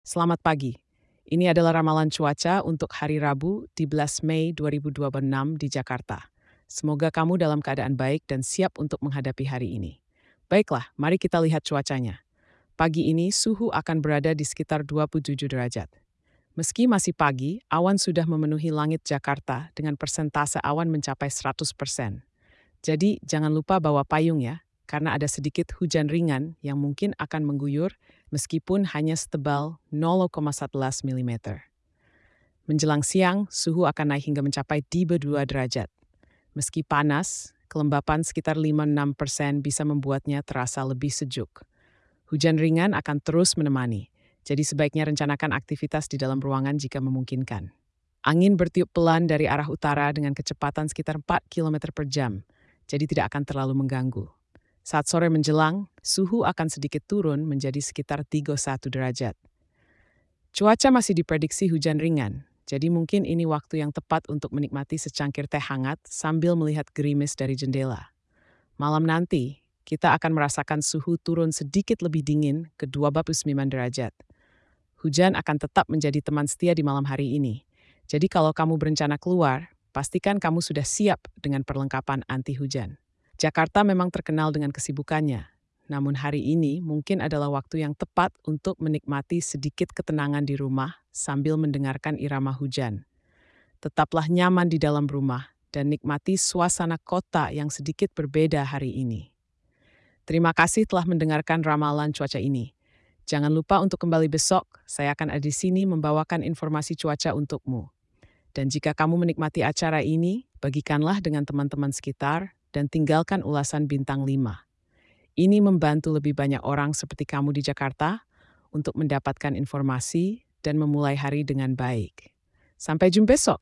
Selamat pagi. Ini adalah ramalan cuaca untuk hari Rabu, 13 Mei 2026 di Jakarta. Semoga kamu dalam keadaan baik dan siap untuk menghadapi hari ini. Baiklah, mari kita lihat cuacanya. Pagi ini suhu akan berada di sekitar 27 derajat. Meski masih pagi, awan sudah memenuhi langit Jakarta dengan persentase awan mencapai 100%. Jadi jangan lupa bawa payung ya, karena ada sedikit hujan ringan yang mungkin akan mengguyur meskipun hanya setebal 0,11 mm. Menjelang siang, suhu akan naik hingga mencapai di 2 derajat. Meski panas, kelembapan sekitar 5-6% bisa membuatnya terasa lebih sejuk. Hujan ringan akan terus menemani, jadi sebaiknya rencanakan aktivitas di dalam ruangan jika memungkinkan. Angin bertiup pelan dari arah utara dengan kecepatan sekitar 4 km per jam, jadi tidak akan terlalu mengganggu. Saat sore menjelang, suhu akan sedikit turun menjadi sekitar 31 derajat. Cuaca masih diprediksi hujan ringan, jadi mungkin ini waktu yang tepat untuk menikmati secangkir teh hangat sambil melihat gerimis dari jendela. Malam nanti, kita akan merasakan suhu turun sedikit lebih dingin ke 29 derajat. Hujan akan tetap menjadi teman setia di malam hari ini. Jadi kalau kamu berencana keluar, pastikan kamu sudah siap dengan perlengkapan anti hujan. Jakarta memang terkenal dengan kesibukannya, namun hari ini mungkin adalah waktu yang tepat untuk menikmati sedikit ketenangan di rumah sambil mendengarkan irama hujan. Tetaplah nyaman di dalam rumah dan nikmati suasana kota yang sedikit berbeda hari ini. Terima kasih telah mendengarkan ramalan cuaca ini. Jangan lupa untuk kembali besok, saya akan ada di sini membawakan informasi cuaca untukmu. Dan jika kamu menikmati acara ini, bagikanlah dengan teman-teman sekitar dan tinggalkan ulasan bintang 5. Ini membantu lebih banyak orang seperti kamu di Jakarta untuk mendapatkan informasi dan memulai hari dengan baik. Sampai jumpa besok.